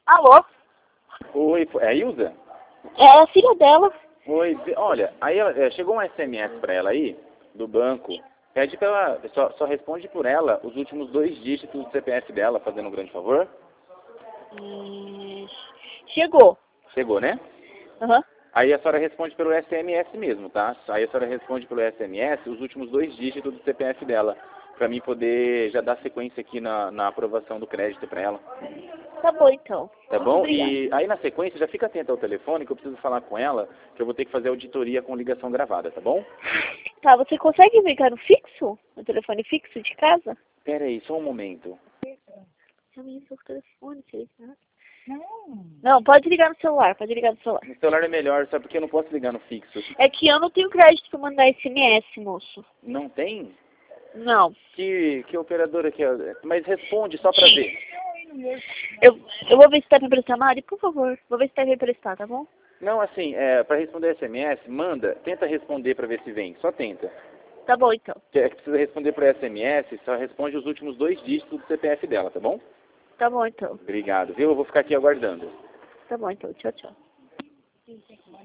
Alô? Oi, é a Ilza? É a filha dela. Oi, olha, aí chegou um SMS pra ela aí, do banco. Pede pra ela, só responde por ela os últimos 2 dígitos do CPF dela, fazendo um grande favor. Chegou. Chegou, né? Aham. Aí a senhora responde pelo SMS mesmo, tá? Aí a senhora responde pelo SMS os últimos 2 dígitos do CPF dela, pra mim poder já dar sequência aqui na aprovação do crédito pra ela. Tá bom, então. Tá Muito bom? obrigada. E aí na sequência já fica atento ao telefone que eu preciso falar com ela, que eu vou ter que fazer auditoria com ligação gravada, tá bom? Tá, você consegue ligar no fixo? No telefone fixo de casa? Pera aí, só um momento. Chame isso por telefone, sei lá. Não, pode ligar no celular, pode ligar no celular. No celular é melhor, sabe porque eu não posso ligar no fixo. É que eu não tenho crédito pra mandar SMS, moço. Não tem? Não. Que operadora que é? Mas responde só pra ver. Eu vou ver se tá pra emprestar, Mari, por favor. Vou ver se tá pra emprestar, tá bom? Não, assim, pra responder SMS, tenta responder pra ver se vem, só tenta. Tá bom, então. É que precisa responder por SMS, só responde os últimos 2 dígitos do CPF dela, tá bom? Tá bom, então. Obrigado, viu? Eu vou ficar aqui aguardando. Tá bom, então. Tchau, tchau.